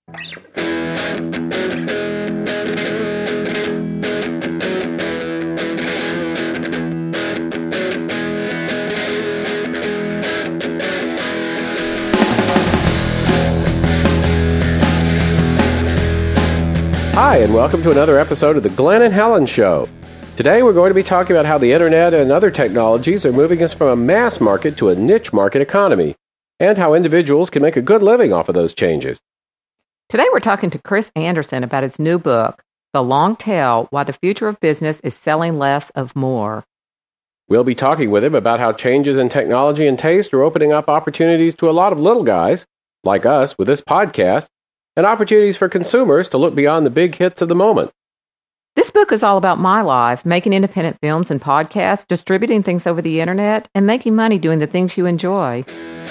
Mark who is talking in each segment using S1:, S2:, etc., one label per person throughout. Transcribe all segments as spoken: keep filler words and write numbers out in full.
S1: Hi, and welcome to another episode of the Glenn and Helen Show. Today we're going to be talking about how the internet and other technologies are moving us from a mass market to a niche market economy, and how individuals can make a good living off of those changes.
S2: Today we're talking to Chris Anderson about his new book, The Long Tail, Why the Future of Business is Selling Less of More.
S1: We'll be talking with him about how changes in technology and taste are opening up opportunities to a lot of little guys, like us with this podcast, and opportunities for consumers to look beyond the big hits of the moment.
S2: This book is all about my life, making independent films and podcasts, distributing things over the internet, and making money doing the things you enjoy.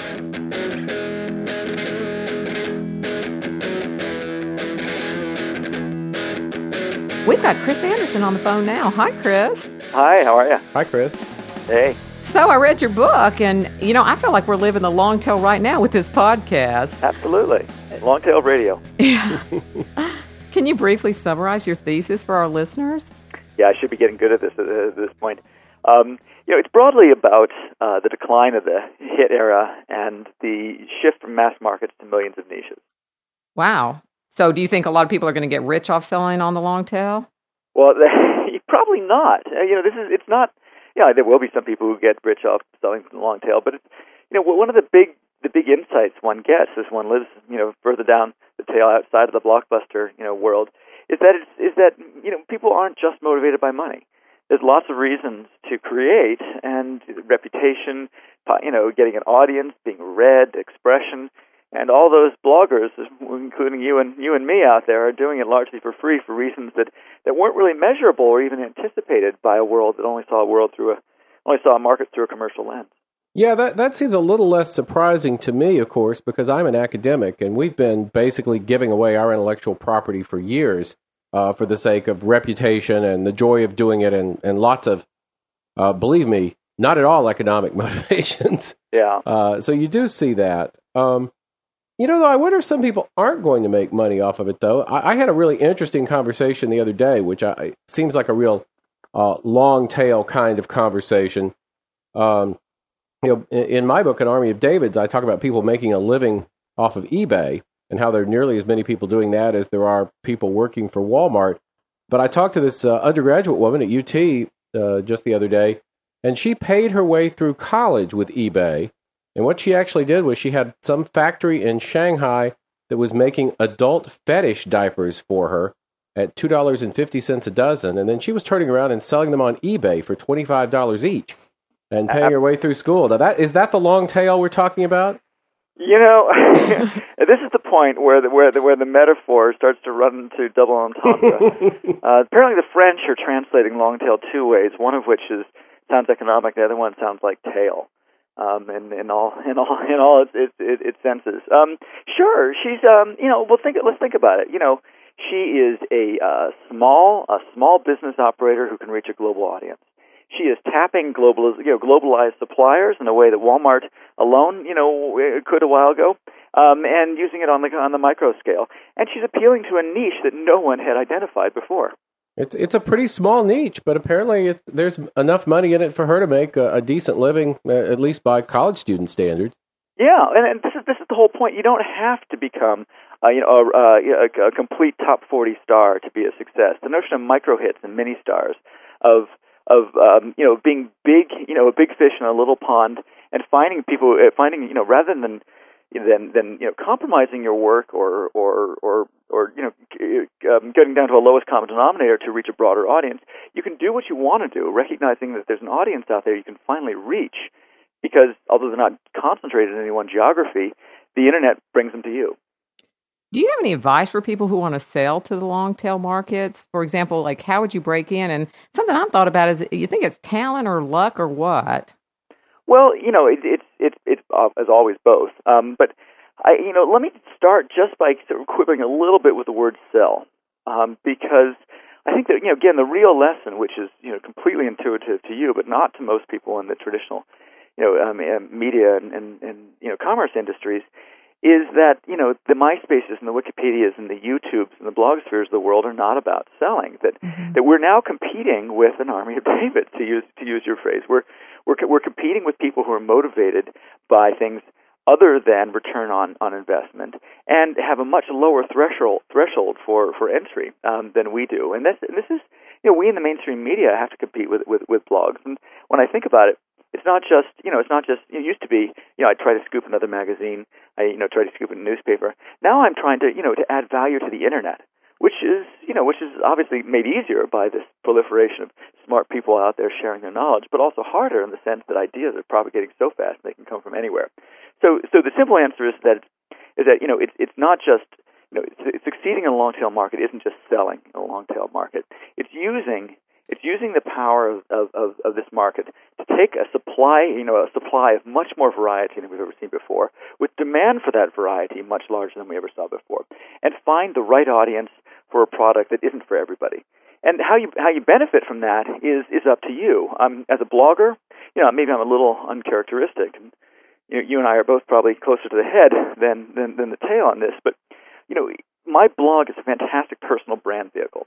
S2: We've got Chris Anderson on the phone now. Hi, Chris.
S3: Hi, how are you?
S1: Hi, Chris.
S3: Hey.
S2: So I read your book, and, you know, I feel like we're living the long tail right now with this podcast.
S3: Absolutely. Long tail radio.
S2: Yeah. Can you briefly summarize your thesis for our listeners?
S3: Yeah, I should be getting good at this at, at this point. Um, you know, it's broadly about uh, the decline of the hit era and the shift from mass markets to millions of niches.
S2: Wow. So do you think a lot of people are going to get rich off selling on the long tail?
S3: Well, probably not. Uh, you know, this is it's not. Yeah, there will be some people who get rich off selling from the long tail, but it's, you know, one of the big the big insights one gets as one lives, you know, further down the tail outside of the blockbuster, you know, world, is that it's, is that you know people aren't just motivated by money. There's lots of reasons to create, and reputation, you know, getting an audience, being read, expression, and all those bloggers, including you and you and me out there, are doing it largely for free for reasons that, that weren't really measurable or even anticipated by a world that only saw a world through a only saw a market through a commercial lens.
S1: Yeah, that, that seems a little less surprising to me, of course, because I'm an academic, and we've been basically giving away our intellectual property for years uh, for the sake of reputation and the joy of doing it, and, and lots of, uh, believe me, not at all economic motivations.
S3: Yeah.
S1: Uh, so you do see that. Um, you know, though, I wonder if some people aren't going to make money off of it, though. I, I had a really interesting conversation the other day, which I, seems like a real uh, long tail kind of conversation. Um You know, in my book, An Army of Davids, I talk about people making a living off of eBay and how there are nearly as many people doing that as there are people working for Walmart. But I talked to this uh, undergraduate woman at U T uh, just the other day, and she paid her way through college with eBay. And what she actually did was she had some factory in Shanghai that was making adult fetish diapers for her at two dollars and fifty cents a dozen. And then she was turning around and selling them on eBay for twenty-five dollars each. And paying her way through school. Now, that is that the long tail we're talking about?
S3: You know, this is the point where the, where the, where the metaphor starts to run into double entendre. uh, apparently, the French are translating long tail two ways. One of which is sounds economic. The other one sounds like tail. Um, in, in all in all in all its its, its, its senses. Um, sure, she's um, you know. Well, think let's think about it. You know, she is a uh, small a small business operator who can reach a global audience. She is tapping global, you know, globalized suppliers in a way that Walmart alone, you know, could a while ago, um, and using it on the on the micro scale. And she's appealing to a niche that no one had identified before.
S1: It's it's a pretty small niche, but apparently it, there's enough money in it for her to make a, a decent living, uh, at least by college student standards.
S3: Yeah, and, and this is this is the whole point. You don't have to become, uh, you know, a, a, a complete top forty star to be a success. The notion of micro hits and mini stars, of of um, you know being big, you know, a big fish in a little pond, and finding people, uh, finding you know, rather than than than you know compromising your work or or or or you know um, getting down to a lowest common denominator to reach a broader audience, you can do what you want to do, recognizing that there's an audience out there you can finally reach, because although they're not concentrated in any one geography, the internet brings them to you.
S2: Do you have any advice for people who want to sell to the long tail markets? For example, like how would you break in? And something I've thought about is, you think it's talent or luck or what?
S3: Well, you know, it, it's it's it's uh, as always both. Um, but I, you know, let me start just by sort of quibbling a little bit with the word sell, um, because I think that, you know, again, the real lesson, which is, you know, completely intuitive to you, but not to most people in the traditional, you know, um, media and, and, and you know commerce industries, is that, you know, the MySpaces and the Wikipedias and the YouTubes and the blogospheres of the world are not about selling. That mm-hmm. that we're now competing with an army of David, to use to use your phrase. We're we're we're competing with people who are motivated by things other than return on, on investment, and have a much lower threshold threshold for for entry um, than we do. And this and this is, you know, we in the mainstream media have to compete with, with with blogs. And when I think about it, it's not just, you know, it's not just, it used to be, you know, I'd try to scoop another magazine, I, you know, try to scoop a newspaper. Now I'm trying to, you know, to add value to the internet, which is, you know, which is obviously made easier by this proliferation of smart people out there sharing their knowledge, but also harder in the sense that ideas are propagating so fast they can come from anywhere. So, so the simple answer is that, is that, you know, it's it's not just, you know, it's, succeeding in a long tail market isn't just selling in a long tail market. It's using It's using the power of, of, of this market to take a supply, you know, a supply of much more variety than we've ever seen before, with demand for that variety much larger than we ever saw before, and find the right audience for a product that isn't for everybody. And how you how you benefit from that is is up to you. Um, as a blogger, you know, maybe I'm a little uncharacteristic. And you, you and I are both probably closer to the head than, than than the tail on this. But you know, my blog is a fantastic personal brand vehicle.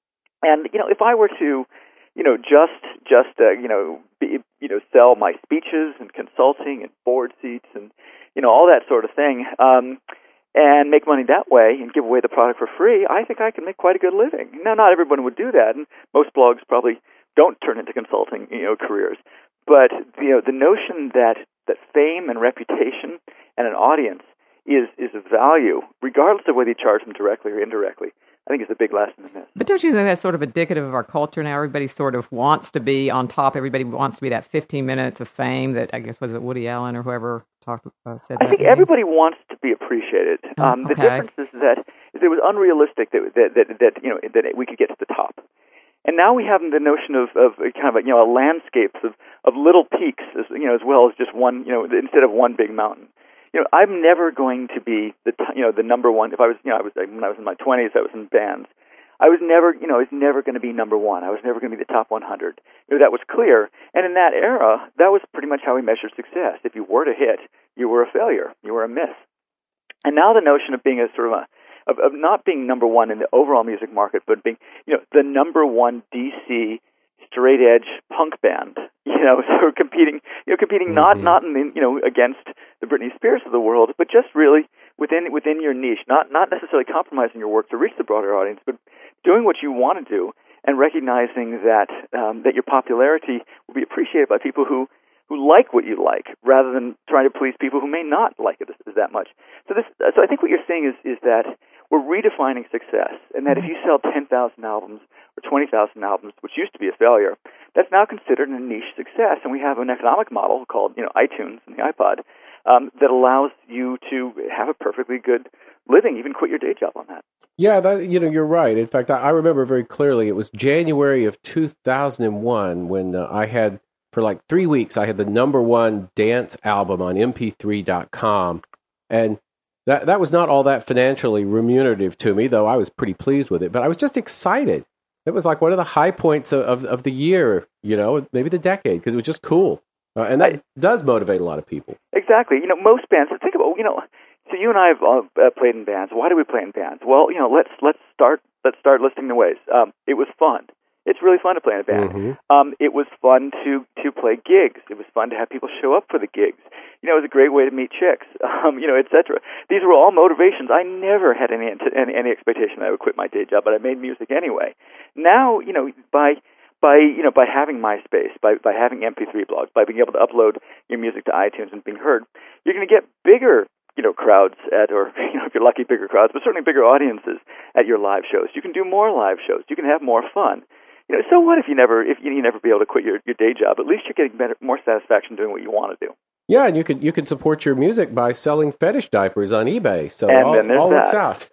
S3: And you know, if I were to, you know, just just uh, you know, be, you know, sell my speeches and consulting and board seats and you know all that sort of thing, um, and make money that way and give away the product for free, I think I can make quite a good living. Now, not everyone would do that, and most blogs probably don't turn into consulting, you know, careers. But you know, the notion that that fame and reputation and an audience is is of value, regardless of whether you charge them directly or indirectly, I think it's a big lesson in this.
S2: But don't you think that's sort of indicative of our culture now? Everybody sort of wants to be on top. Everybody wants to be that fifteen minutes of fame that, I guess, was it Woody Allen or whoever talked uh, said that?
S3: I think maybe? Everybody wants to be appreciated.
S2: Oh,
S3: um,
S2: okay.
S3: The difference is that, is it was unrealistic that, that, that, that, you know, that we could get to the top. And now we have the notion of, of kind of a, you know, a landscape of, of little peaks, as, you know, as well as just one, you know, instead of one big mountain. You know, I'm never going to be the you know the number one. If I was you know I was when I was in my twenties, I was in bands. I was never you know I was never going to be number one. I was never going to be the top one hundred. You know, that was clear. And in that era, that was pretty much how we measured success. If you were to hit, you were a failure. You were a miss. And now the notion of being a sort of a of, of not being number one in the overall music market, but being you know the number one D C straight edge punk band, you know, so competing, you know, competing mm-hmm. not not in the, you know against the Britney Spears of the world, but just really within within your niche, not not necessarily compromising your work to reach the broader audience, but doing what you want to do and recognizing that um, that your popularity will be appreciated by people who who like what you like, rather than trying to please people who may not like it as, as that much. So this, so I think what you're saying is is that we're redefining success, and that if you sell ten thousand albums or twenty thousand albums, which used to be a failure, that's now considered a niche success. And we have an economic model called, you know, iTunes and the iPod um, that allows you to have a perfectly good living, even quit your day job on that.
S1: Yeah, that, you know, you're right. In fact, I, I remember very clearly, it was January of two thousand one when uh, I had, for like three weeks, I had the number one dance album on M P three dot com. And That that was not all that financially remunerative to me, though I was pretty pleased with it. But I was just excited. It was like one of the high points of, of, of the year, you know, maybe the decade, because it was just cool. Uh, and that I, does motivate a lot of people.
S3: Exactly. You know, most bands, think about, you know, so you and I have uh, played in bands. Why do we play in bands? Well, you know, let's let's start let's start listing the ways. Um, it was fun. It's really fun to play in a band. Mm-hmm. Um, it was fun to, to play gigs. It was fun to have people show up for the gigs. You know, it was a great way to meet chicks, um, you know, et cetera. These were all motivations. I never had any, any any expectation that I would quit my day job, but I made music anyway. Now, you know, by by you know by having MySpace, by by having M P three blogs, by being able to upload your music to iTunes and being heard, you're going to get bigger, you know, crowds at, or you know, if you're lucky, bigger crowds, but certainly bigger audiences at your live shows. You can do more live shows. You can have more fun. You know, so what if you never if you, you never be able to quit your, your day job? At least you're getting better, more satisfaction doing what you want to do.
S1: Yeah, and you could you could support your music by selling fetish diapers on eBay. So
S3: and
S1: all,
S3: then
S1: all
S3: that.
S1: works out.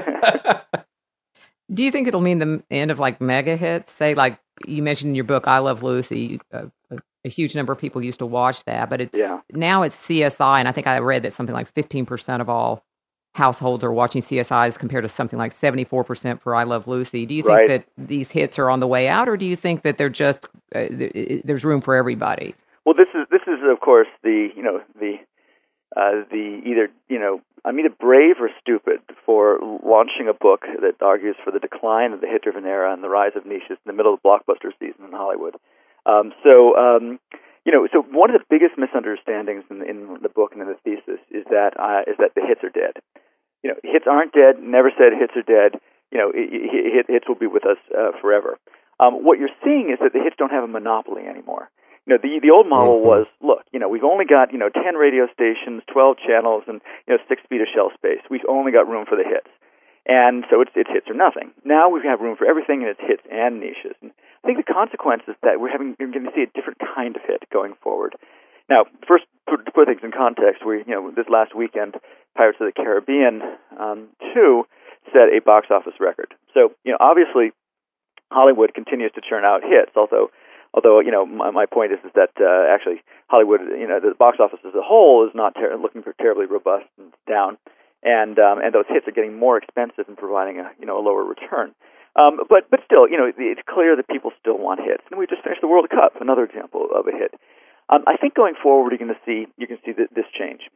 S2: Do you think it'll mean the end of like mega hits? Say, like you mentioned in your book, I Love Lucy. A, a, a huge number of people used to watch that, but it's
S3: yeah.
S2: now it's C S I, and I think I read that something like fifteen percent of all households are watching C S Is compared to something like seventy-four percent for I Love Lucy. Do you think
S3: right.
S2: that these hits are on the way out, or do you think that they're just uh, there's room for everybody?
S3: Well, this is this is of course the you know the uh, the either you know I'm either brave or stupid for launching a book that argues for the decline of the hit-driven era and the rise of niches in the middle of the blockbuster season in Hollywood. Um, so. Um, You know, so one of the biggest misunderstandings in, in the book and in the thesis is that uh, is that the hits are dead. You know, hits aren't dead. Never said hits are dead. You know, hit, hits will be with us uh, forever. Um, what you're seeing is that the hits don't have a monopoly anymore. You know, the the old model mm-hmm. was, look, you know, we've only got you know ten radio stations, twelve channels, and you know six feet of shelf space. We've only got room for the hits. And so it's, it's hits or nothing. Now we have room for everything, and it's hits and niches. And I think the consequence is that we're having we're going to see a different kind of hit going forward. Now, first, to put things in context, we you know this last weekend, Pirates of the Caribbean um, two set a box office record. So you know, obviously, Hollywood continues to churn out hits. Although, although you know, my, my point is is that uh, actually Hollywood, you know, the box office as a whole is not ter- looking for terribly robust and down. And um, and those hits are getting more expensive and providing a you know a lower return. Um, but but still, you know, it's clear that people still want hits. And we just finished the World Cup, another example of a hit. Um, I think going forward, you're going to see you can see th- this change.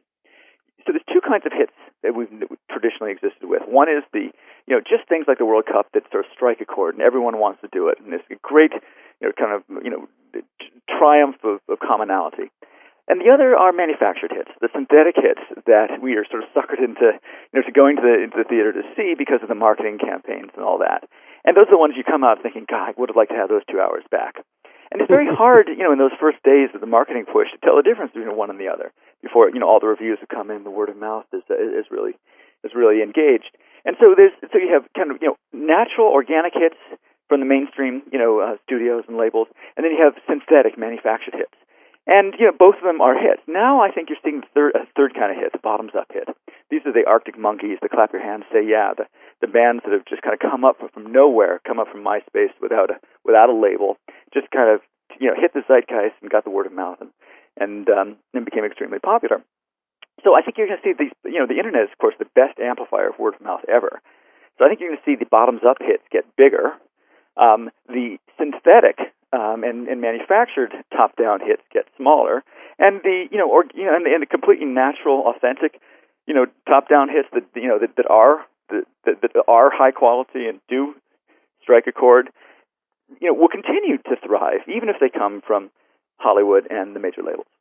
S3: So there's two kinds of hits that we've, that we've traditionally existed with. One is the you know just things like the World Cup that sort of strike a chord, and everyone wants to do it, and it's a great you know kind of you know triumph of, of commonality. And the other are manufactured hits, the synthetic hits that we are sort of suckered into, you know, to going to the, into the theater to see because of the marketing campaigns and all that. And those are the ones you come out thinking, God, I would have liked to have those two hours back. And it's very hard, you know, in those first days of the marketing push to tell the difference between one and the other before, you know, all the reviews have come in, the word of mouth is is really is really engaged. And so there's so you have kind of, you know, natural organic hits from the mainstream, you know, uh, studios and labels, and then you have synthetic manufactured hits. And, you know, both of them are hits. Now I think you're seeing the third, a third kind of hit, the bottoms-up hit. These are the Arctic Monkeys, the Clap Your Hands, Say Yeah, the, the bands that have just kind of come up from nowhere, come up from MySpace without a, without a label, just kind of, you know, hit the zeitgeist and got the word of mouth and, and, um, and became extremely popular. So I think you're going to see these, you know, the Internet is, of course, the best amplifier of word of mouth ever. So I think you're going to see the bottoms-up hits get bigger. Um, the synthetic Um, and, and manufactured top-down hits get smaller, and the you know or you know and, and the completely natural, authentic, you know top-down hits that you know that, that are that, that are high quality and do strike a chord, you know, will continue to thrive even if they come from Hollywood and the major labels.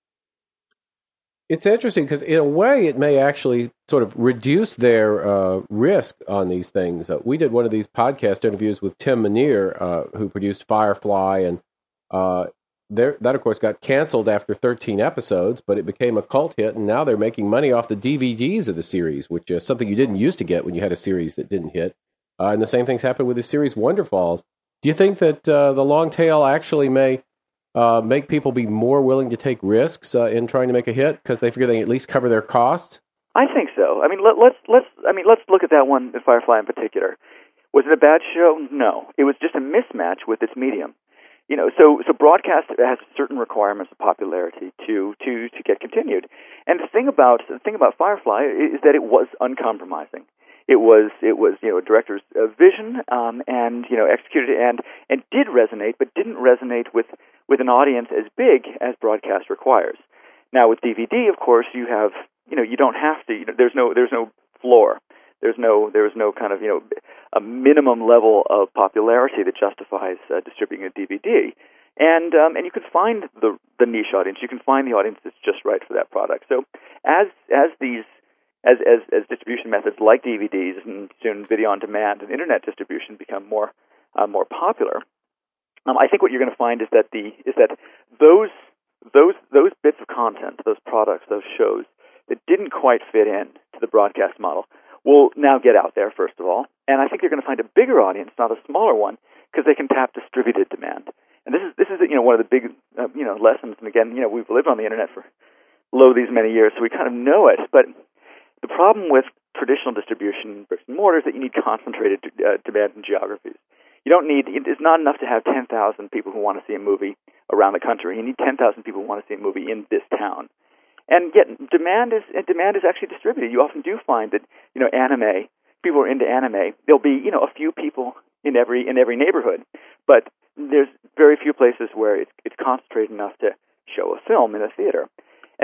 S1: It's interesting because in a way it may actually sort of reduce their uh, risk on these things. Uh, we did one of these podcast interviews with Tim Minear, uh, who produced Firefly, and uh, that, of course, got canceled after thirteen episodes, but it became a cult hit, and now they're making money off the D V Ds of the series, which is something you didn't used to get when you had a series that didn't hit. Uh, and the same things happened with the series Wonderfalls. Do you think that uh, the long tail actually may Uh, make people be more willing to take risks uh, in trying to make a hit because they figure they can at least cover their costs?
S3: I think so. I mean, let, let's let's I mean let's look at that one, Firefly in particular. Was it a bad show? No, it was just a mismatch with its medium. You know, so so broadcast has certain requirements of popularity to to to get continued. And the thing about the thing about Firefly is that it was uncompromising. It was it was you know a director's uh, vision um, and you know executed and and did resonate, but didn't resonate with, with an audience as big as broadcast requires. Now with D V D, of course, you have you know you don't have to. You know, there's no there's no floor. There's no there's no kind of you know a minimum level of popularity that justifies uh, distributing a D V D. And um, and you can find the the niche audience. You can find the audience that's just right for that product. So as as these As, as as distribution methods like D V Ds and soon video on demand and internet distribution become more uh, more popular, um, I think what you're going to find is that the is that those those those bits of content, those products, those shows that didn't quite fit in to the broadcast model will now get out there first of all, and I think you're going to find a bigger audience, not a smaller one, because they can tap distributed demand. And this is this is you know one of the big uh, you know lessons. And again, you know we've lived on the internet for lo these many years, so we kind of know it, but the problem with traditional distribution, bricks and mortar, is that you need concentrated uh, demand and geographies. You don't need, it's not enough to have ten thousand people who want to see a movie around the country. You need ten thousand people who want to see a movie in this town. And yet demand is demand is actually distributed. You often do find that, you know, anime, people are into anime. There'll be, you know, a few people in every in every neighborhood, but there's very few places where it's, it's concentrated enough to show a film in a theater. And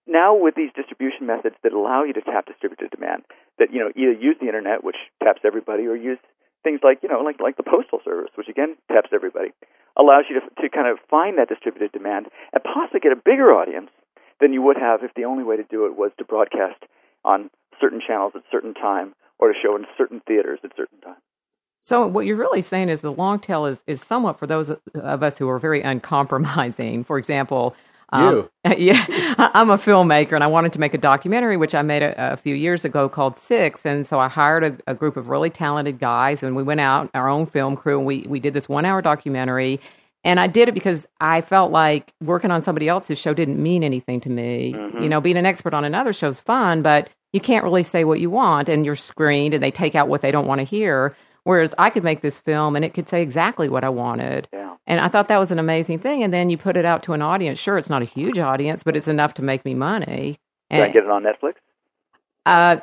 S3: now with these distribution methods that allow you to tap distributed demand, that, you know, either use the internet, which taps everybody, or use things like, you know, like like the Postal Service, which again taps everybody, allows you to to kind of find that distributed demand and possibly get a bigger audience than you would have if the only way to do it was to broadcast on certain channels at certain time or to show in certain theaters at certain times.
S2: So what you're really saying is the long tail is, is somewhat for those of us who are very uncompromising. For example,
S1: you.
S2: Um, yeah, I'm a filmmaker, and I wanted to make a documentary, which I made a, a few years ago called Six. And so I hired a, a group of really talented guys, and we went out, our own film crew, and we, we did this one-hour documentary. And I did it because I felt like working on somebody else's show didn't mean anything to me. Mm-hmm. You know, being an expert on another show is fun, but you can't really say what you want, and you're screened, and they take out what they don't want to hear. Whereas I could make this film, and it could say exactly what I wanted.
S3: Yeah.
S2: And I thought that was an amazing thing. And then you put it out to an audience. Sure, it's not a huge audience, but it's enough to make me money.
S3: Did I get it on Netflix?
S2: Uh,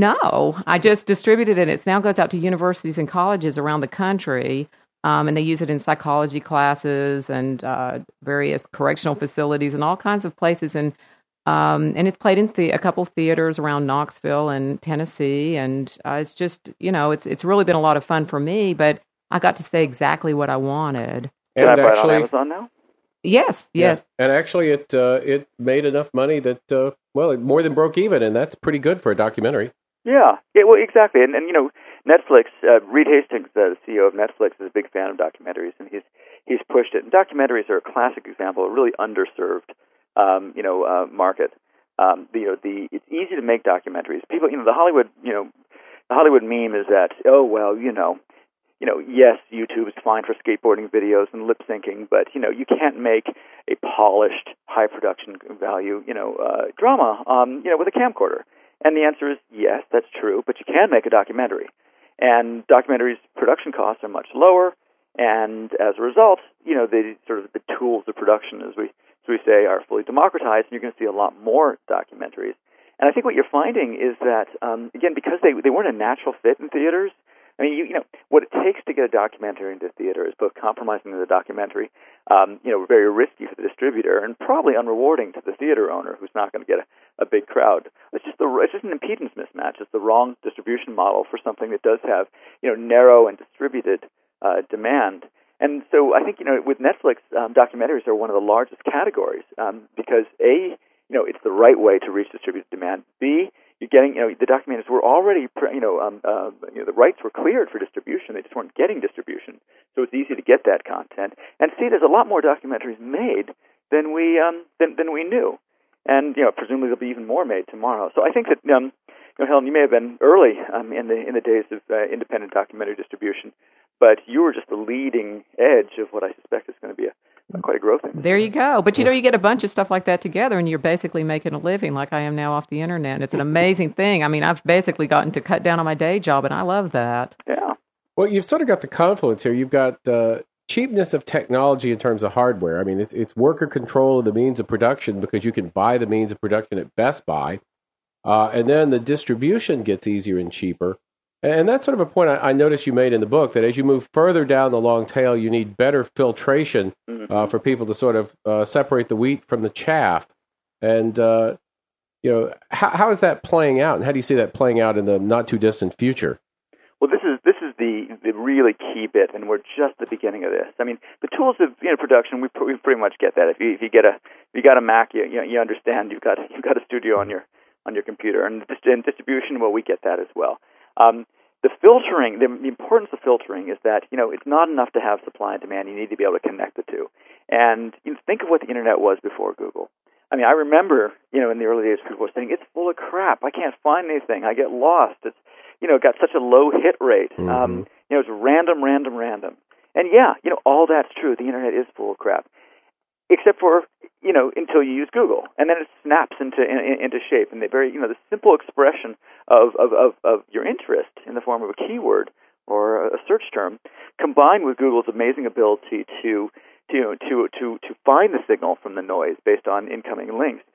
S2: no, I just distributed it. It now goes out to universities and colleges around the country, um, and they use it in psychology classes and uh, various correctional facilities and all kinds of places. And um, and it's played in the- a couple theaters around Knoxville and Tennessee. And uh, it's just, you know, it's it's really been a lot of fun for me. But I got to say exactly what I wanted.
S3: Can
S1: And
S3: I buy
S1: actually,
S3: it on Amazon now?
S2: Yes, yes.
S1: and actually, it uh, it made enough money that uh, well, it more than broke even, and that's pretty good for a documentary.
S3: Yeah, yeah, well, exactly. And, and you know, Netflix, uh, Reed Hastings, uh, the C E O of Netflix, is a big fan of documentaries, and he's he's pushed it. And documentaries are a classic example of a really underserved, um, you know, uh, market. Um, the, you know, the it's easy to make documentaries. People, you know, the Hollywood, you know, the Hollywood meme is that, oh well, you know, you know, yes, YouTube is fine for skateboarding videos and lip syncing, but you know, you can't make a polished, high production value, you know, uh, drama, um, you know, with a camcorder. And the answer is yes, that's true, but you can make a documentary. And documentaries' production costs are much lower, and as a result, you know, the sort of the tools of production, as we as we say, are fully democratized, and you're going to see a lot more documentaries. And I think what you're finding is that, um, again, because they they weren't a natural fit in theaters. I mean, you, you know, what it takes to get a documentary into theater is both compromising to the documentary, um, you know, very risky for the distributor, and probably unrewarding to the theater owner who's not going to get a, a big crowd. It's just the it's just an impedance mismatch. It's the wrong distribution model for something that does have, you know, narrow and distributed uh, demand. And so I think, you know, with Netflix, um, documentaries are one of the largest categories um, because A, you know, it's the right way to reach distributed demand. B, you're getting, you know, the documentaries were already, you know, um, uh, you know, the rights were cleared for distribution. They just weren't getting distribution, so it's easy to get that content. And see, there's a lot more documentaries made than we um, than than we knew, and you know, presumably there'll be even more made tomorrow. So I think that, um, you know, Helen, you may have been early um, in the in the days of uh, independent documentary distribution, but you were just the leading edge of what I suspect is going to be a quite a growth industry.
S2: There you go. But, you know, you get a bunch of stuff like that together, and you're basically making a living like I am now off the internet. It's an amazing thing. I mean, I've basically gotten to cut down on my day job, and I love that.
S3: Yeah.
S1: Well, you've sort of got the confluence here. You've got uh, cheapness of technology in terms of hardware. I mean, it's, it's worker control of the means of production because you can buy the means of production at Best Buy. Uh, and then the distribution gets easier and cheaper. And that's sort of a point I, I noticed you made in the book, that as you move further down the long tail, you need better filtration uh, for people to sort of uh, separate the wheat from the chaff. And, uh, you know, how, how is that playing out? And how do you see that playing out in the not-too-distant future?
S3: Well, this is this is the, the really key bit, and we're just at the beginning of this. I mean, the tools of, you know, production, we, we pretty much get that. If you if you get a if you got a Mac, you you, you understand you've got you've got a studio on your on your computer, and, and distribution, well, we get that as well. Um, the filtering, the, the importance of filtering is that, you know, it's not enough to have supply and demand. You need to be able to connect the two. And you know, think of what the internet was before Google. I mean, I remember, you know, in the early days, people were saying, it's full of crap. I can't find anything. I get lost. It's, you know, got such a low hit rate.
S1: Mm-hmm.
S3: Um, you know, it's random, random, random. And yeah, you know, all that's true. The internet is full of crap. Except for, you know, until you use Google, and then it snaps into in, into shape. And the very, you know, the simple expression of, of, of, of your interest in the form of a keyword or a search term, combined with Google's amazing ability to to to to to find the signal from the noise based on incoming links,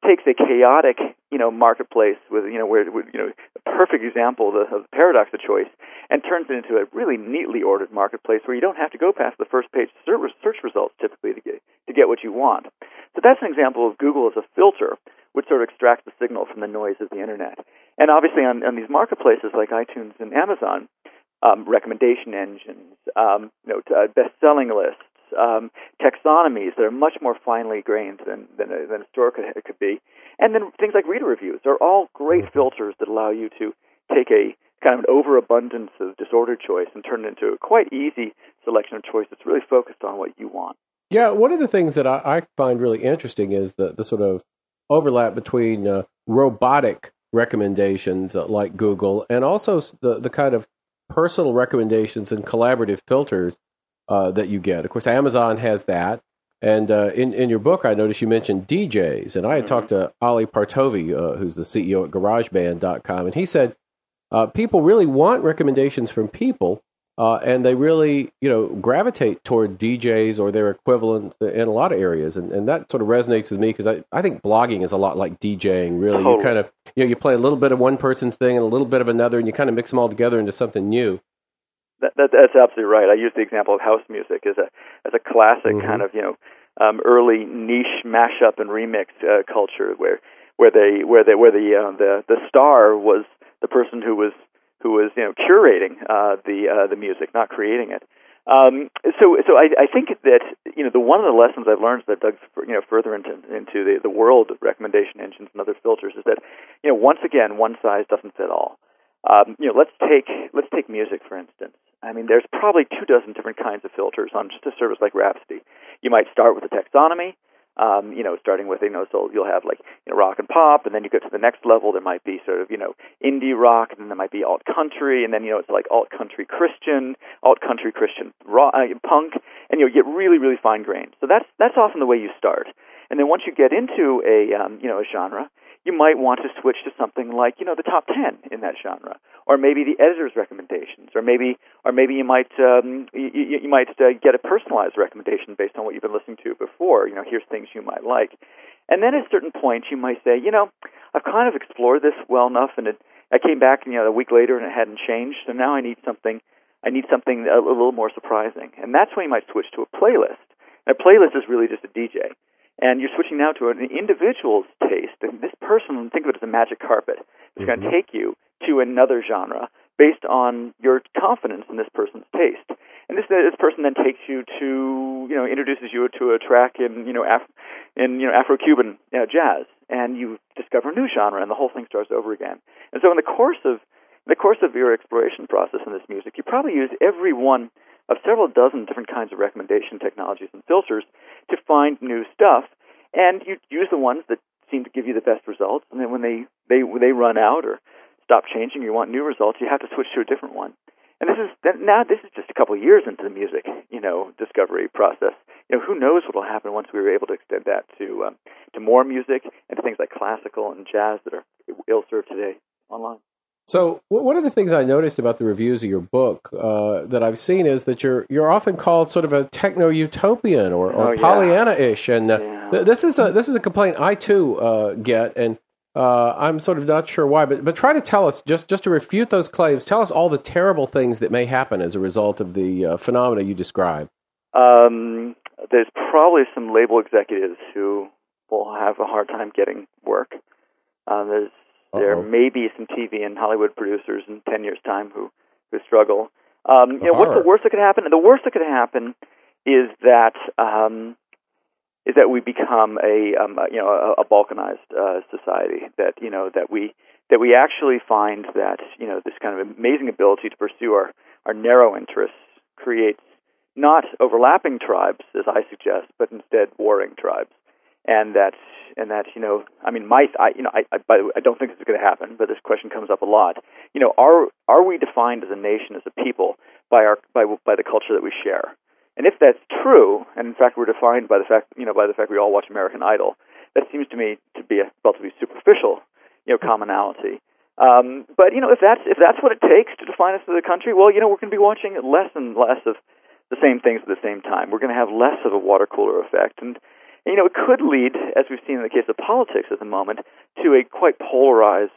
S3: takes a chaotic, you know, marketplace with, you know, where, you know, a perfect example of the, of the paradox of choice, and turns it into a really neatly ordered marketplace where you don't have to go past the first page search results typically to get to get what you want. So that's an example of Google as a filter, which sort of extracts the signal from the noise of the internet. And obviously on, on these marketplaces like iTunes and Amazon, um, recommendation engines, um, you know, uh, best-selling lists, um, taxonomies that are much more finely grained than than a, than a store could, could be, and then things like reader reviews are all great filters that allow you to take a kind of an overabundance of disordered choice and turn it into a quite easy selection of choice that's really focused on what you want.
S1: Yeah, one of the things that I, I find really interesting is the, the sort of overlap between uh, robotic recommendations uh, like Google and also the, the kind of personal recommendations and collaborative filters uh, that you get. Of course, Amazon has that. And uh, in, in your book, I noticed you mentioned D Js. And I had mm-hmm. talked to Ali Partovi, uh, who's the C E O at GarageBand dot com, and he said uh, people really want recommendations from people, uh, and they really, you know, gravitate toward D Js or their equivalent in a lot of areas. And, and that sort of resonates with me because I, I think blogging is a lot like DJing, really.
S3: Totally.
S1: You kind of, you know, you play a little bit of one person's thing and a little bit of another, and you kind of mix them all together into something new.
S3: That, that, that's absolutely right. I use the example of house music as a as a classic mm-hmm. kind of, you know, um, early niche mashup and remix uh, culture where where they where they where the uh, the the star was the person who was who was you know curating uh, the uh, the music, not creating it. Um, so so I, I think that you know the one of the lessons I've learned as I've dug you know further into into the, the world of recommendation engines and other filters is that you know once again one size doesn't fit all. Um, you know let's take let's take music for instance. I mean, there's probably two dozen different kinds of filters on just a service like Rhapsody. You might start with a taxonomy, um, you know, starting with, you know, so you'll have like, you know, rock and pop, and then you go to the next level, there might be sort of, you know, indie rock, and then there might be alt country, and then, you know, it's like alt country Christian, alt country Christian rock, uh, punk, and you know, you get really, really fine grained. So that's that's often the way you start. And then once you get into a, um, you know, a genre, you might want to switch to something like, you know, the top ten in that genre, or maybe the editor's recommendations, or maybe, or maybe you might, um, you, you might uh, get a personalized recommendation based on what you've been listening to before. You know, here's things you might like, and then at a certain point, you might say, you know, I've kind of explored this well enough, and it, I came back, you know, a week later, and it hadn't changed, so now I need something, I need something a, a little more surprising, and that's when you might switch to a playlist. And a playlist is really just a D J. And you're switching now to an individual's taste. And this person, think of it as a magic carpet. It's mm-hmm. going to take you to another genre based on your confidence in this person's taste. And this this person then takes you to, you know, introduces you to a track in, you know, Af- in you know Afro-Cuban you know, jazz, and you discover a new genre, and the whole thing starts over again. And so, in the course of in the course of your exploration process in this music, you probably use every one of several dozen different kinds of recommendation technologies and filters to find new stuff, and you use the ones that seem to give you the best results, and then when they, they, when they run out or stop changing, you want new results, you have to switch to a different one. And this is now this is just a couple of years into the music, you know, discovery process. You know, who knows what will happen once we were able to extend that to um, to more music and to things like classical and jazz that are ill-served today online.
S1: So one of the things I noticed about the reviews of your book uh, that I've seen is that you're you're often called sort of a techno-utopian or, or
S3: oh, yeah.
S1: Pollyanna-ish, and uh,
S3: yeah.
S1: th- this is a this is a complaint I too uh, get, and uh, I'm sort of not sure why. But but try to tell us just just to refute those claims. Tell us all the terrible things that may happen as a result of the uh, phenomena you describe.
S3: Um, there's probably some label executives who will have a hard time getting work. Uh, there's There
S1: Uh-oh.
S3: may be some T V and Hollywood producers in ten years' time who, who struggle. Um, you know, what's the worst that could happen? The worst that could happen is that um, is that we become a um, you know a, a balkanized uh, society. That you know that we that we actually find that you know this kind of amazing ability to pursue our, our narrow interests creates not overlapping tribes, as I suggest, but instead warring tribes. And that, and that, you know, I mean, might I, you know, I, I, by the way, I don't think this is going to happen, but this question comes up a lot. You know, are are we defined as a nation, as a people, by our by by the culture that we share? And if that's true, and in fact we're defined by the fact, you know, by the fact we all watch American Idol, that seems to me to be a relatively superficial, you know, commonality. Um, but you know, if that's if that's what it takes to define us as a country, well, you know, we're going to be watching less and less of the same things at the same time. We're going to have less of a water cooler effect, and. And, you know, it could lead, as we've seen in the case of politics at the moment, to a quite polarized,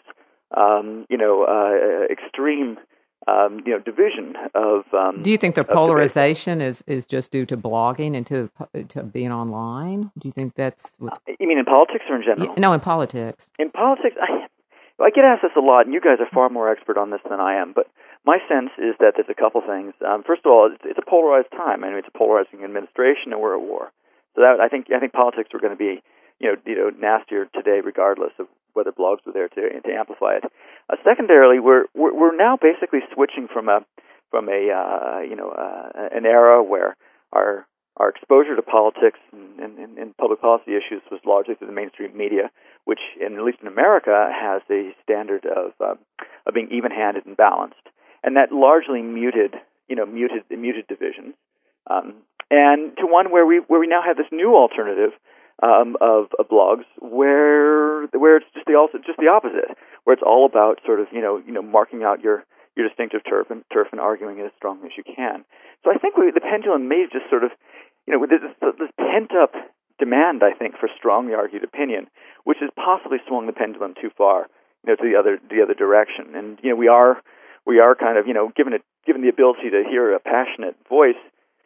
S3: um, you know, uh, extreme, um, you know, division of. Um,
S2: Do you think the polarization is, is just due to blogging and to to being online? Do you think that's what's?
S3: Uh, you mean in politics or in general?
S2: Yeah, no, in politics.
S3: In politics, I, I get asked this a lot, and you guys are far more expert on this than I am. But my sense is that there's a couple things. Um, first of all, it's, it's a polarized time. I mean, it's a polarizing administration, and we're at war. So that I think I think politics are going to be, you know, you know, nastier today, regardless of whether blogs were there to to amplify it. Uh, secondarily, we're, we're we're now basically switching from a from a uh, you know uh, an era where our our exposure to politics and, and, and public policy issues was largely through the mainstream media, which, in, at least in America, has a standard of uh, of being even-handed and balanced, and that largely muted you know muted muted divisions. Um, and to one where we where we now have this new alternative um, of, of blogs, where where it's just the also just the opposite, where it's all about sort of you know you know marking out your, your distinctive turf and turf and arguing it as strongly as you can. So I think we, the pendulum may just sort of you know with this, this pent up demand, I think, for strongly argued opinion, which has possibly swung the pendulum too far, you know, to the other the other direction. And you know we are we are kind of you know given it given the ability to hear a passionate voice.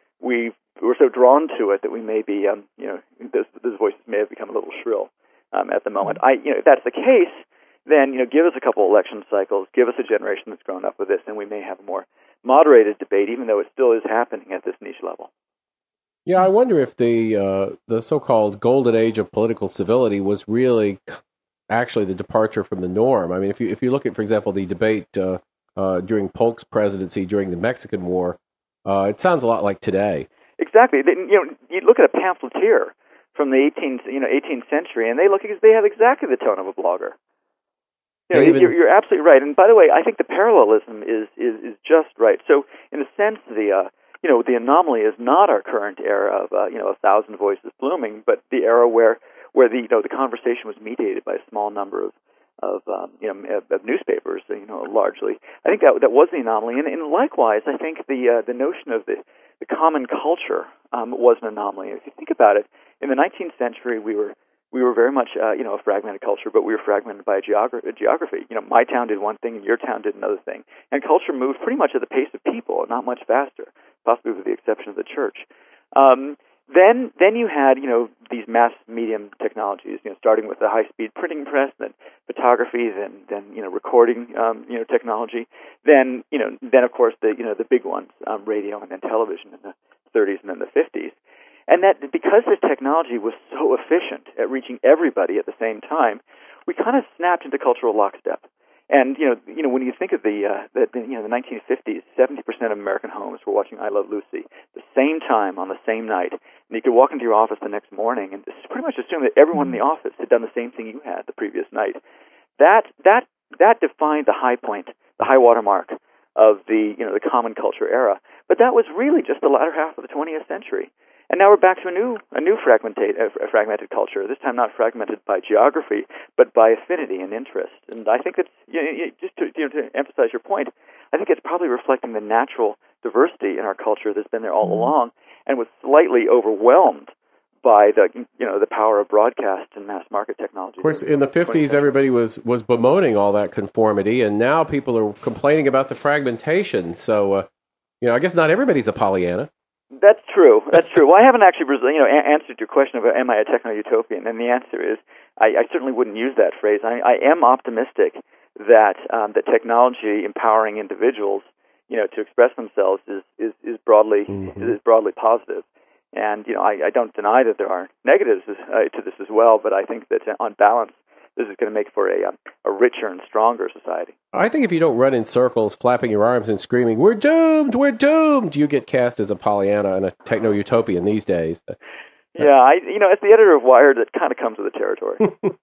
S3: We we're so drawn to it that we may be, um, you know, those, those voices may have become a little shrill um, at the moment. I, you know, if that's the case, then you know, give us a couple election cycles, give us a generation that's grown up with this, and we may have a more moderated debate, even though it still is happening at this niche level.
S1: Yeah, I wonder if the uh, the so-called golden age of political civility was really actually the departure from the norm. I mean, if you if you look at, for example, the debate uh, uh, during Polk's presidency during the Mexican War. Uh, it sounds a lot like today.
S3: Exactly. They, you know, you look at a pamphleteer from the eighteenth, you know, eighteenth century, and they look they have exactly the tone of a blogger. You know, even, you're, you're absolutely right. And by the way, I think the parallelism is is, is just right. So, in a sense, the uh, you know the anomaly is not our current era of uh, you know a thousand voices blooming, but the era where where the you know the conversation was mediated by a small number of. of um, you know of, of newspapers, you know, largely. I think that that was the anomaly, and, and likewise, I think the uh, the notion of the the common culture um, was an anomaly. If you think about it, in the nineteenth century, we were we were very much uh, you know a fragmented culture, but we were fragmented by geogra- geography. You know, my town did one thing, and your town did another thing, and culture moved pretty much at the pace of people, not much faster, possibly with the exception of the church. Um, Then, then you had, you know, these mass medium technologies, you know, starting with the high-speed printing press, then photography, then, then you know, recording, um, you know, technology. Then, you know, then of course the, you know, the big ones, um, radio and then television in the thirties and then the fifties. And that because this technology was so efficient at reaching everybody at the same time, we kind of snapped into cultural lockstep. And you know, you know, when you think of the, uh, the you know, the nineteen fifties, seventy percent of American homes were watching I Love Lucy the same time on the same night, and you could walk into your office the next morning and pretty much assume that everyone in the office had done the same thing you had the previous night. That that that defined the high point, the high watermark of the you know the common culture era. But that was really just the latter half of the twentieth century. And now we're back to a new, a new fragmented, uh, fragmented culture. This time, not fragmented by geography, but by affinity and interest. And I think it's you know, just to, you know, to emphasize your point. I think it's probably reflecting the natural diversity in our culture that's been there all along, and was slightly overwhelmed by the you know the power of broadcast and mass market technology.
S1: Of course, in the fifties, everybody was was bemoaning all that conformity, and now people are complaining about the fragmentation. So, uh, you know, I guess not everybody's a Pollyanna.
S3: That's true. That's true. Well, I haven't actually, you know, a- answered your question about am I a techno-utopian, and the answer is I, I certainly wouldn't use that phrase. I, I am optimistic that um, that technology empowering individuals, you know, to express themselves is is, is broadly mm-hmm. is broadly positive. And you know, I, I don't deny that there are negatives uh, to this as well, but I think that uh, on balance, this is going to make for a um, a richer and stronger society.
S1: I think if you don't run in circles, flapping your arms and screaming, "We're doomed! We're doomed!" you get cast as a Pollyanna and a techno-utopian these days.
S3: Yeah, I you know, as the editor of Wired, it kind of comes with the territory.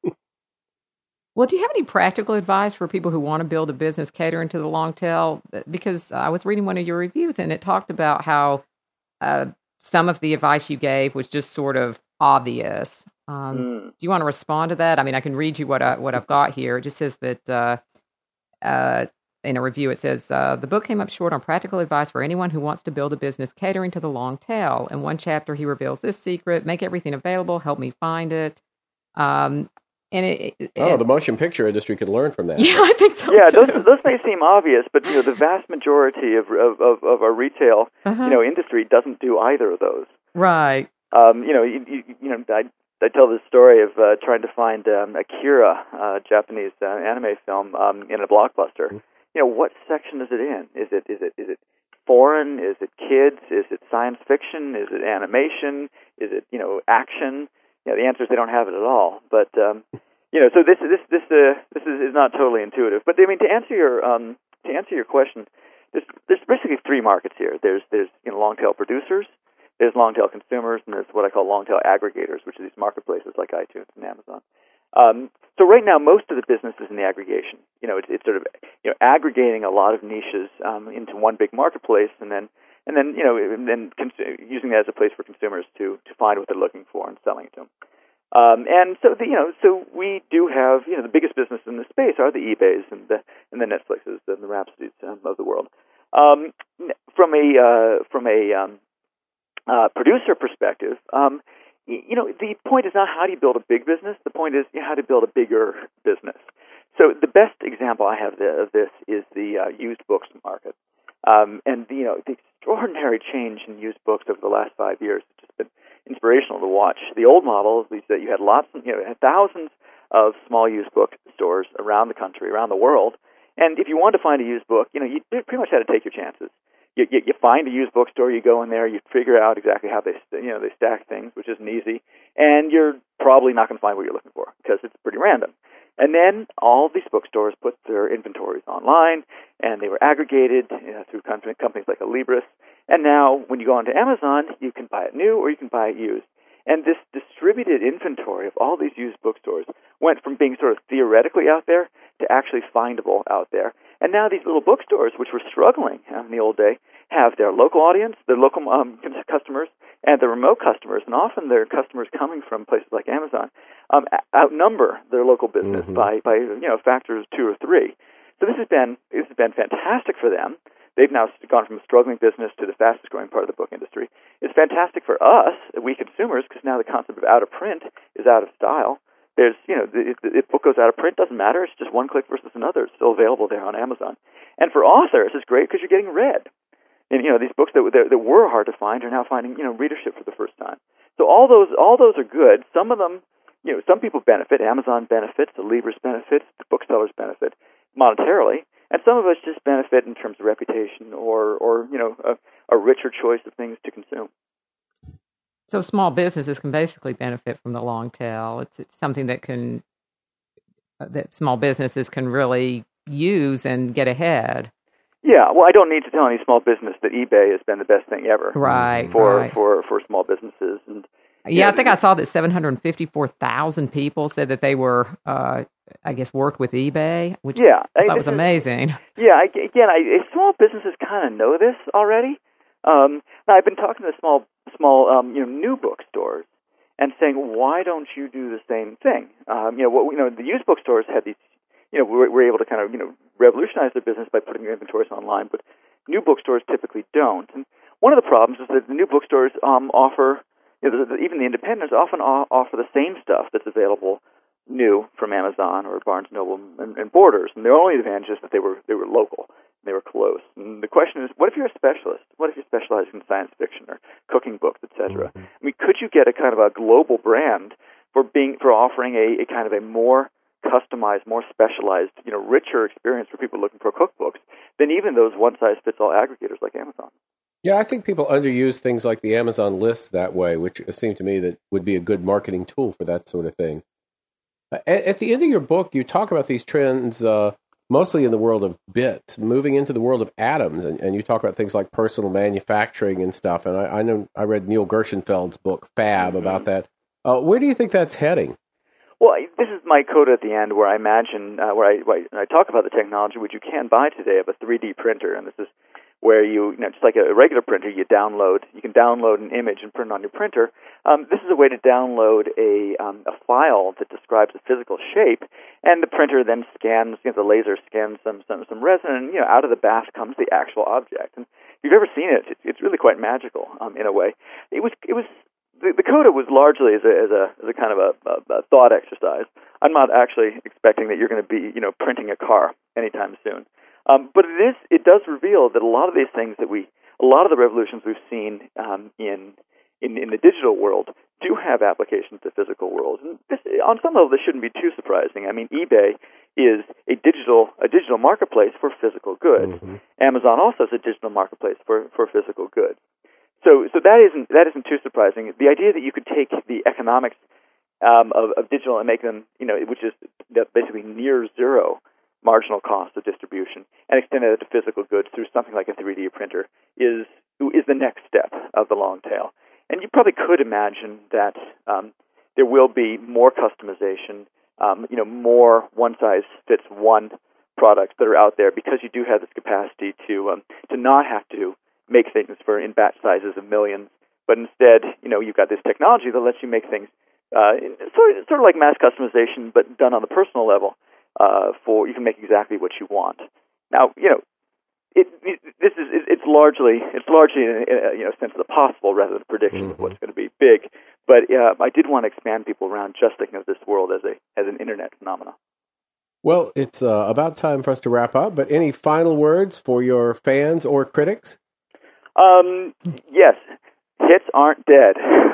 S2: Well, do you have any practical advice for people who want to build a business catering to the long tail? Because I was reading one of your reviews, and it talked about how uh, some of the advice you gave was just sort of obvious. Um, mm. Do you want to respond to that? I mean, I can read you what I, what I've got here. It just says that uh, uh, in a review, it says, uh, the book came up short on practical advice for anyone who wants to build a business catering to the long tail. In one chapter, he reveals this secret: make everything available, help me find it. Um, and it, it,
S1: oh,
S2: it,
S1: the motion picture industry could learn from that.
S2: Yeah, I think so
S3: yeah,
S2: too.
S3: those, those may seem obvious, but you know, the vast majority of of, of, of our retail uh-huh. you know industry doesn't do either of those.
S2: Right.
S3: Um, you know, you, you, you know, I I tell the story of uh, trying to find um, Akira, uh, Japanese uh, anime film, um, in a Blockbuster. Mm-hmm. You know, what section is it in? Is it is it is it foreign? Is it kids? Is it science fiction? Is it animation? Is it you know action? You know, the answer is they don't have it at all. But um, you know, so this this this uh, this is, is not totally intuitive. But I mean, to answer your um, to answer your question, there's there's basically three markets here. There's there's you know long tail producers. There's long-tail consumers, and there's what I call long-tail aggregators, which are these marketplaces like iTunes and Amazon. Um, so right now, most of the business is in the aggregation. You know, it's, it's sort of you know aggregating a lot of niches um, into one big marketplace, and then and then you know and then cons- using that as a place for consumers to to find what they're looking for and selling it to them. Um, and so the, you know, so we do have you know the biggest business in this space are the eBays and the and the Netflixes and the Rhapsodies um, of the world. Um, from a uh, from a um, Uh, producer perspective, um, y- you know, the point is not how do you build a big business. The point is you know, how to build a bigger business. So the best example I have the, of this is the uh, used books market, um, and you know the extraordinary change in used books over the last five years. It's just been inspirational to watch. The old model, at least that you had lots, of, you know, had thousands of small used book stores around the country, around the world, and if you wanted to find a used book, you know, you pretty much had to take your chances. You, you, you find a used bookstore, you go in there, you figure out exactly how they, you know, they stack things, which isn't easy, and you're probably not going to find what you're looking for because it's pretty random. And then all of these bookstores put their inventories online, and they were aggregated you know, through company, companies like Alibris. And now, when you go onto Amazon, you can buy it new or you can buy it used. And this distributed inventory of all these used bookstores went from being sort of theoretically out there to actually findable out there. And now these little bookstores, which were struggling in the old day, have their local audience, their local um, customers, and their remote customers. And often their customers coming from places like Amazon um, outnumber their local business mm-hmm. by, by you know factors two or three. So this has been this has been fantastic for them. They've now gone from a struggling business to the fastest growing part of the book industry. It's fantastic for us, we consumers, because now the concept of out of print is out of style. There's, you know, if the book goes out of print, doesn't matter. It's just one click versus another. It's still available there on Amazon. And for authors, it's great because you're getting read. And you know, these books that, that that were hard to find are now finding you know readership for the first time. So all those all those are good. Some of them, you know, some people benefit. Amazon benefits. The Libris benefits. The booksellers benefit monetarily. And some of us just benefit in terms of reputation or, or you know, a, a richer choice of things to consume.
S2: So small businesses can basically benefit from the long tail. It's, it's something that can that small businesses can really use and get ahead.
S3: Yeah, well, I don't need to tell any small business that eBay has been the best thing ever,
S2: right?
S3: For
S2: right.
S3: for for small businesses. And
S2: yeah,
S3: know,
S2: I think I saw that seven hundred fifty-four thousand people said that they were. Uh, I guess, worked with eBay, which
S3: yeah,
S2: I thought
S3: I,
S2: was amazing.
S3: Is, yeah, I, again, I, small businesses kind of know this already. Um, now, I've been talking to small, small, um, you know, new bookstores and saying, why don't you do the same thing? Um, you know, what you know, the used bookstores had these, you know, were, were able to kind of, you know, revolutionize their business by putting their inventories online, but new bookstores typically don't. And one of the problems is that the new bookstores um, offer, you know, the, the, even the independents often offer the same stuff that's available new from Amazon or Barnes and Noble and, and Borders, and their only advantage is that they were they were local, they were close. And the question is, what if you're a specialist? What if you specialize in science fiction or cooking books, et cetera? Mm-hmm. I mean, could you get a kind of a global brand for being for offering a, a kind of a more customized, more specialized, you know, richer experience for people looking for cookbooks than even those one-size-fits-all aggregators like Amazon?
S1: Yeah, I think people underuse things like the Amazon lists that way, which it seemed to me that would be a good marketing tool for that sort of thing. At, at the end of your book, you talk about these trends uh, mostly in the world of bits, moving into the world of atoms, and, and you talk about things like personal manufacturing and stuff. And I, I know I read Neil Gershenfeld's book Fab mm-hmm. about that. Uh, where do you think that's heading?
S3: Well, this is my coda at the end, where I imagine uh, where I where I talk about the technology which you can buy today of a three D printer, and this is where you, you know, just like a regular printer, you download, you can download an image and print it on your printer. Um, this is a way to download a um, a file that describes a physical shape, and the printer then scans, you know, the laser scans some some some resin, and you know, out of the bath comes the actual object. And if you've ever seen it, it's, it's really quite magical um, in a way. It was it was the, the CODA was largely as a as a as a kind of a, a, a thought exercise. I'm not actually expecting that you're going to be, you know, printing a car anytime soon. Um, but it is it does reveal that a lot of these things that we a lot of the revolutions we've seen um, in, in in the digital world do have applications to physical worlds. And this, on some level, this shouldn't be too surprising. I mean, eBay is a digital a digital marketplace for physical goods. Mm-hmm. Amazon also is a digital marketplace for, for physical goods. So so that isn't that isn't too surprising. The idea that you could take the economics um, of, of digital and make them, you know, which is basically near zero marginal cost of distribution, and extend it to physical goods through something like a three D printer is is the next step of the long tail. And you probably could imagine that um, there will be more customization, um, you know, more one-size-fits-one products that are out there, because you do have this capacity to um, to not have to make things for in batch sizes of millions, but instead, you know, you've got this technology that lets you make things uh, sort of, sort of like mass customization, but done on the personal level. Uh, for you can make exactly what you want. Now, you know, it, it, this is it, it's largely it's largely in a, you know, sense of the possible rather than the prediction mm-hmm. of what's going to be big. But uh, I did want to expand people around just thinking of this world as a as an internet phenomenon.
S1: Well, it's uh, about time for us to wrap up. But any final words for your fans or critics?
S3: Um, yes. Hits aren't dead.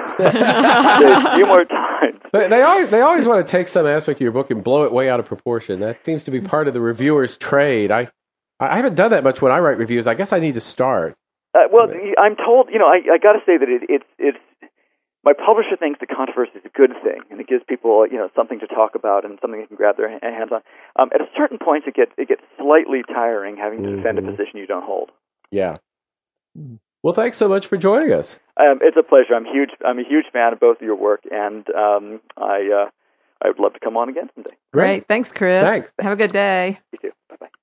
S3: A few more times.
S1: They, they always they always want to take some aspect of your book and blow it way out of proportion. That seems to be part of the reviewer's trade. I I haven't done that much when I write reviews. I guess I need to start.
S3: Uh, well, I'm told, you know, I, I got to say that it, it's it's my publisher thinks the controversy is a good thing, and it gives people, you know, something to talk about and something they can grab their hands on. Um, at a certain point, it gets it gets slightly tiring having to mm-hmm. defend a position you don't hold.
S1: Yeah. Well, thanks so much for joining us.
S3: Um, it's a pleasure. I'm huge. I'm a huge fan of both of your work, and um, I uh, I would love to come on again someday.
S2: Great. Great. Thanks, Chris.
S1: Thanks.
S2: Have a good day.
S3: You too. Bye bye.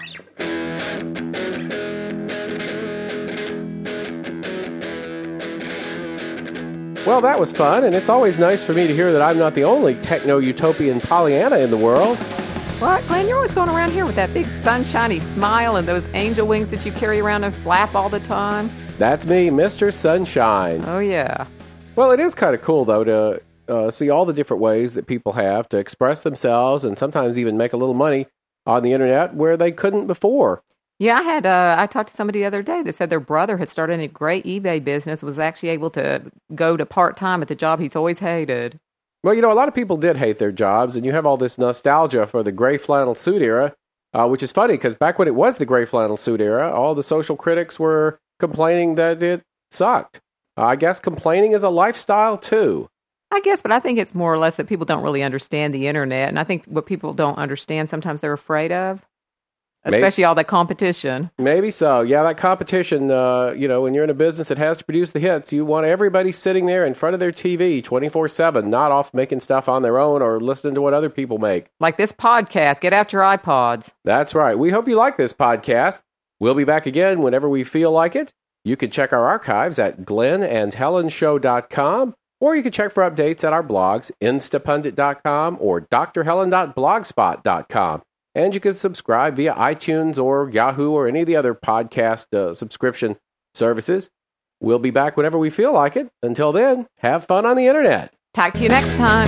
S1: Well, that was fun, and it's always nice for me to hear that I'm not the only techno-utopian Pollyanna in the world.
S2: What, Glenn? You're always going around here with that big sunshiny smile and those angel wings that you carry around and flap all the time.
S1: That's me, Mister Sunshine.
S2: Oh, yeah.
S1: Well, it is kind of cool, though, to uh, see all the different ways that people have to express themselves and sometimes even make a little money on the internet where they couldn't before.
S2: Yeah, I had. Uh, I talked to somebody the other day that said their brother had started a great eBay business, was actually able to go to part-time at the job he's always hated.
S1: Well, you know, a lot of people did hate their jobs, and you have all this nostalgia for the gray flannel suit era, uh, which is funny because back when it was the gray flannel suit era, all the social critics were complaining that it sucked. Uh, I guess complaining is a lifestyle, too.
S2: I guess, but I think it's more or less that people don't really understand the internet, and I think what people don't understand sometimes they're afraid of. Especially Maybe. all that competition.
S1: Maybe so. Yeah, that competition, uh, you know, when you're in a business that has to produce the hits, you want everybody sitting there in front of their T V twenty-four seven, not off making stuff on their own or listening to what other people make.
S2: Like this podcast. Get out your iPods.
S1: That's right. We hope you like this podcast. We'll be back again whenever we feel like it. You can check our archives at glenn and helen show dot com, or you can check for updates at our blogs, instapundit dot com or d r helen dot blogspot dot com. And you can subscribe via iTunes or Yahoo or any of the other podcast uh, subscription services. We'll be back whenever we feel like it. Until then, have fun on the internet.
S2: Talk to you next time.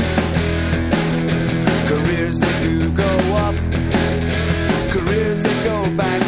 S4: Careers that do go up, careers that go back.